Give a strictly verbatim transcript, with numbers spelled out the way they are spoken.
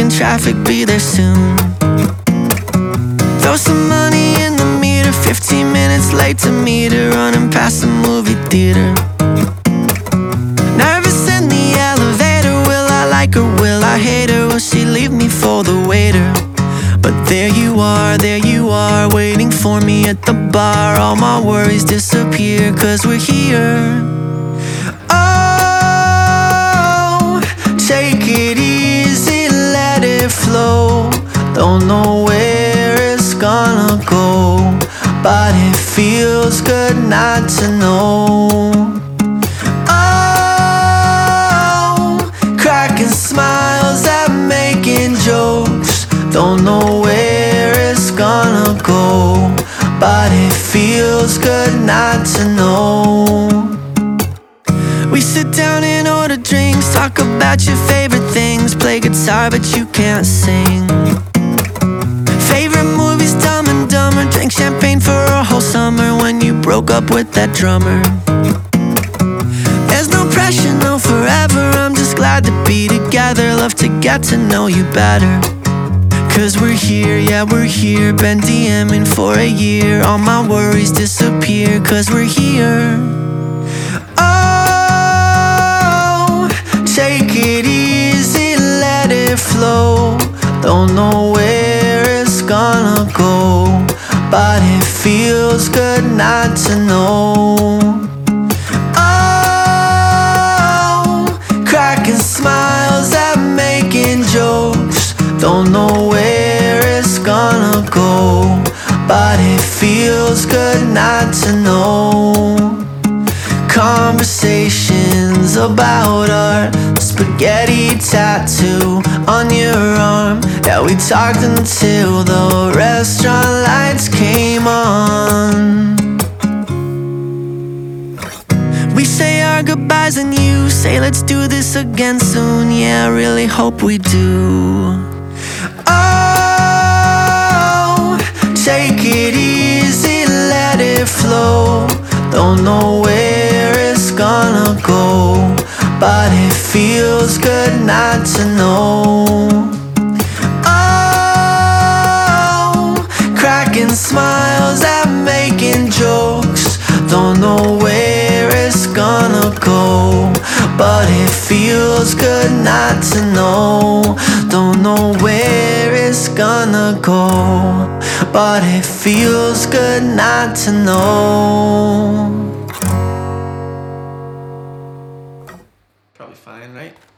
in traffic, be there soon. Throw some money in the meter, fifteen minutes late to meet her, running past the movie theater. Nervous in the elevator, will I like her, will I hate her, will she leave me for the waiter? But there you are, there you are, waiting for me at the bar. All my worries disappear, cause we're here. Oh, take it easy, let it flow. Don't know where it's gonna go, but it feels good not to know. Oh, cracking smiles at making jokes. Don't know where it's gonna go, but it feels good not to know. We sit down and order drinks, talk about your favorite things, play guitar but you can't sing. Favorite movies, Dumb and Dumber, drink champagne for a whole summer when you broke up with that drummer. There's no pressure, no forever, I'm just glad to be together, love to get to know you better. Cause we're here, yeah we're here, been DMing for a year. All my worries disappear, cause we're here. Oh, take it easy, let it flow. Don't know where it's gonna go, but it feels good not to know. Oh, cracking smiles at making jokes. Don't know where it's gonna go, but it feels good not to know. Conversations about art, spaghetti tattoo on your arm. Yeah, we talked until the restaurant lights came on. We say our goodbyes and you say let's do this again soon. Yeah, I really hope we do. Oh, take it easy, let it flow. Don't know where it's gonna go, but it feels good not to know. Oh, cracking smiles at making jokes. Don't know where it's gonna go, but it feels good not to know. Don't know where it's gonna go, but it feels good not to know. Probably fine, right?